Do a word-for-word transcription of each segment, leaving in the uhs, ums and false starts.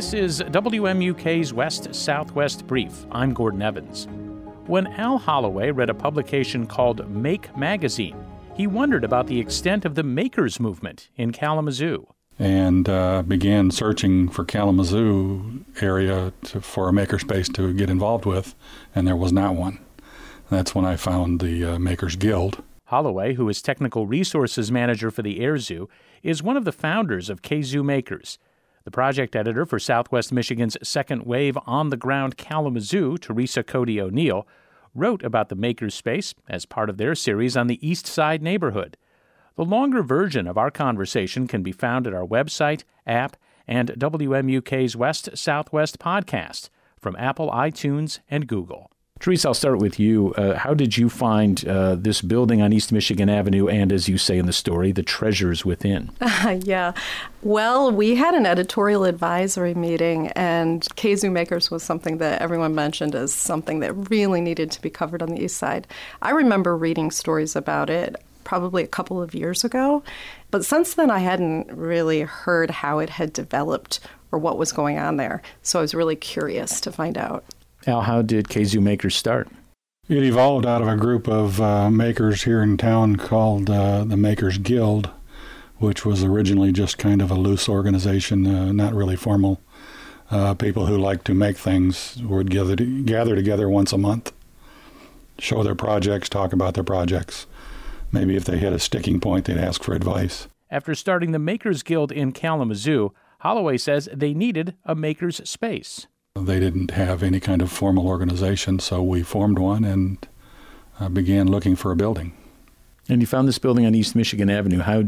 This is W M U K's West-Southwest Brief. I'm Gordon Evans. When Al Holloway read a publication called Make Magazine, he wondered about the extent of the makers movement in Kalamazoo. And uh, began searching for Kalamazoo area to, for a makerspace to get involved with, and there was not one. That's when I found the uh, Makers Guild. Holloway, who is Technical Resources Manager for the Air Zoo, is one of the founders of K-Zoo Makers. The project editor for Southwest Michigan's Second Wave on-the-ground Kalamazoo, Teresa Cody O'Neill, wrote about the makerspace as part of their series on the East Side neighborhood. The longer version of our conversation can be found at our website, app, and W M U K's West-Southwest podcast from Apple, iTunes, and Google. Teresa, I'll start with you. Uh, how did you find uh, this building on East Michigan Avenue and, as you say in the story, the treasures within? Uh, yeah. Well, we had an editorial advisory meeting, and K-Zoo Makers was something that everyone mentioned as something that really needed to be covered on the East Side. I remember reading stories about it probably a couple of years ago, but since then I hadn't really heard how it had developed or what was going on there, so I was really curious to find out. Al, how did K-Zoo Makers start? It evolved out of a group of uh, makers here in town called uh, the Makers Guild, which was originally just kind of a loose organization, uh, not really formal. Uh, people who like to make things would gather, to, gather together once a month, show their projects, talk about their projects. Maybe if they hit a sticking point, they'd ask for advice. After starting the Makers Guild in Kalamazoo, Holloway says they needed a maker's space. They didn't have any kind of formal organization, so we formed one and uh, began looking for a building. And you found this building on East Michigan Avenue. How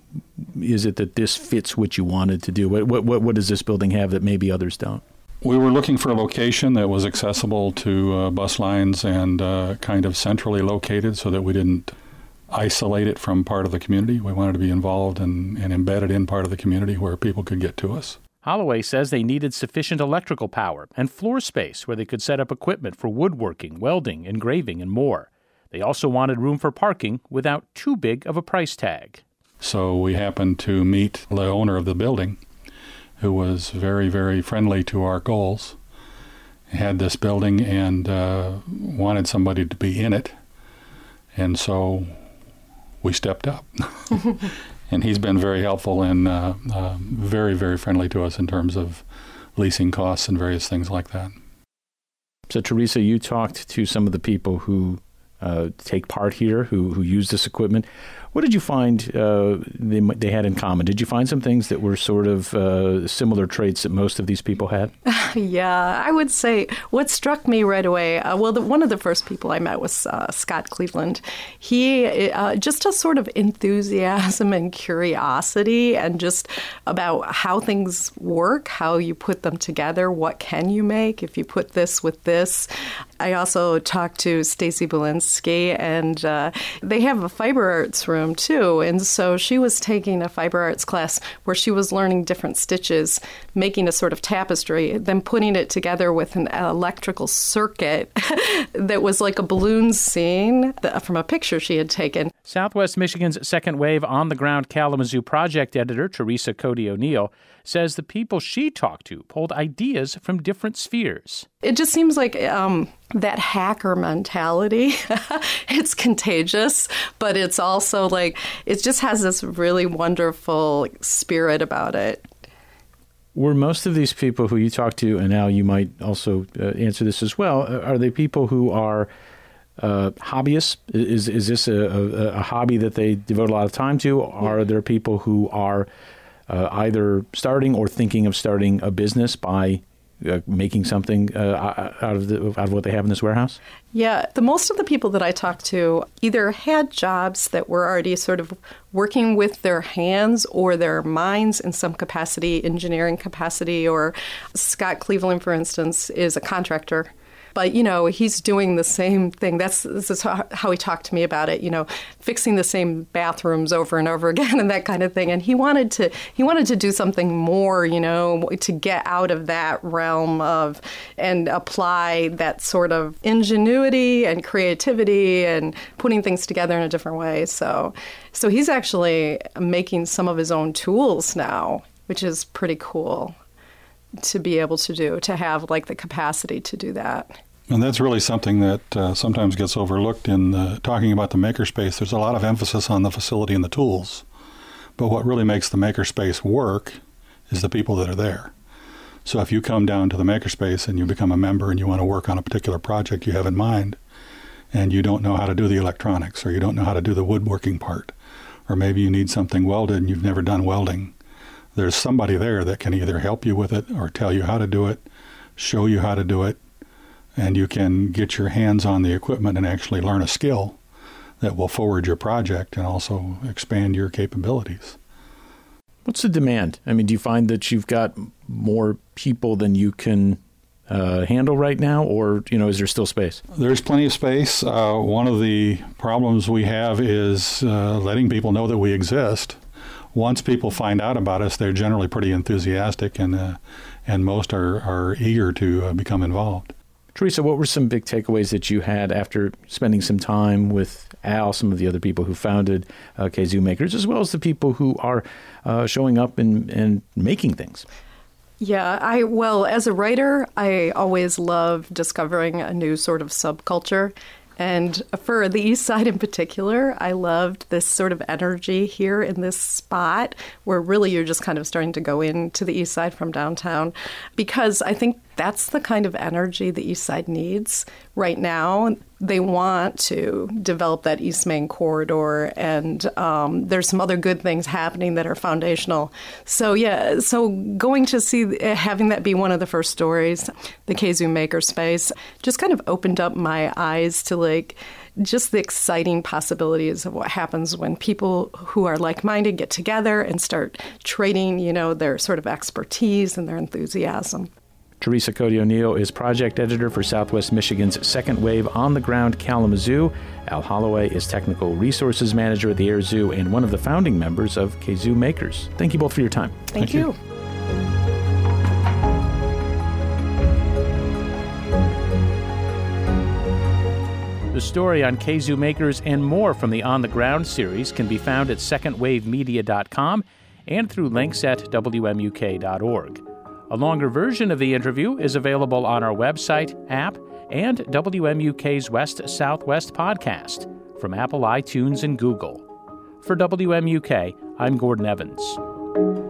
is it that this fits what you wanted to do? What, what, what does this building have that maybe others don't? We were looking for a location that was accessible to uh, bus lines and uh, kind of centrally located so that we didn't isolate it from part of the community. We wanted to be involved and, and embedded in part of the community where people could get to us. Holloway says they needed sufficient electrical power and floor space where they could set up equipment for woodworking, welding, engraving, and more. They also wanted room for parking without too big of a price tag. So we happened to meet the owner of the building, who was very, very friendly to our goals, had this building and uh, wanted somebody to be in it. And so we stepped up. And he's been very helpful and uh, uh, very, very friendly to us in terms of leasing costs and various things like that. So, Teresa, you talked to some of the people who uh, take part here, who, who use this equipment. What did you find uh, they, they had in common? Did you find some things that were sort of uh, similar traits that most of these people had? Yeah, I would say what struck me right away, uh, well, the, one of the first people I met was uh, Scott Cleveland. He, uh, just a sort of enthusiasm and curiosity and just about how things work, how you put them together, what can you make if you put this with this. I also talked to Stacy Belinsky, and uh, they have a fiber arts room too. And so she was taking a fiber arts class where she was learning different stitches, making a sort of tapestry, then putting it together with an electrical circuit that was like a balloon scene from a picture she had taken. Southwest Michigan's Second Wave on-the-ground Kalamazoo project editor, Teresa Cody O'Neill, says the people she talked to pulled ideas from different spheres. It just seems like um, that hacker mentality. It's contagious, but it's also like, it just has this really wonderful spirit about it. Were most of these people who you talked to, and now you might also uh, answer this as well, are they people who are uh, hobbyists? Is is this a, a, a hobby that they devote a lot of time to? Or are there people who are uh, either starting or thinking of starting a business by uh, making something uh, out of the, out of what they have in this warehouse? Yeah, the most of the people that I talked to either had jobs that were already sort of working with their hands or their minds in some capacity, engineering capacity, or Scott Cleveland, for instance, is a contractor. But, you know, he's doing the same thing. That's this is how he talked to me about it, you know, fixing the same bathrooms over and over again and that kind of thing. And he wanted to he wanted to do something more, you know, to get out of that realm of and apply that sort of ingenuity and creativity and putting things together in a different way. So so he's actually making some of his own tools now, which is pretty cool. to be able to do, to have like the capacity to do that. And that's really something that uh, sometimes gets overlooked in uh, talking about the makerspace. There's a lot of emphasis on the facility and the tools. But what really makes the makerspace work is the people that are there. So if you come down to the makerspace and you become a member and you want to work on a particular project you have in mind, and you don't know how to do the electronics, or you don't know how to do the woodworking part, or maybe you need something welded and you've never done welding, there's somebody there that can either help you with it or tell you how to do it, show you how to do it, and you can get your hands on the equipment and actually learn a skill that will forward your project and also expand your capabilities. What's the demand? I mean, do you find that you've got more people than you can uh, handle right now, or, you know, is there still space? There's plenty of space. Uh, one of the problems we have is uh, letting people know that we exist. Once people find out about us, they're generally pretty enthusiastic, and uh, and most are, are eager to uh, become involved. Teresa, what were some big takeaways that you had after spending some time with Al, some of the other people who founded uh, Kazoo Makers, as well as the people who are uh, showing up and, and making things? Yeah, I well, as a writer, I always love discovering a new sort of subculture. And for the East Side in particular, I loved this sort of energy here in this spot where really you're just kind of starting to go into the East Side from downtown, because I think that's the kind of energy the East Side needs right now. They want to develop that East Main corridor, and um, there's some other good things happening that are foundational. So, yeah, so going to see, having that be one of the first stories, the Kazoo Makerspace, just kind of opened up my eyes to, like, just the exciting possibilities of what happens when people who are like-minded get together and start trading, you know, their sort of expertise and their enthusiasm. Teresa Cote O'Neill is project editor for Southwest Michigan's Second Wave On the Ground Kalamazoo. Al Holloway is technical resources manager at the Air Zoo and one of the founding members of Kazoo Makers. Thank you both for your time. Thank, Thank you. you. The story on Kazoo Makers and more from the On the Ground series can be found at second wave media dot com and through links at W M U K dot org. A longer version of the interview is available on our website, app, and W M U K's West Southwest podcast from Apple iTunes and Google. For W M U K, I'm Gordon Evans.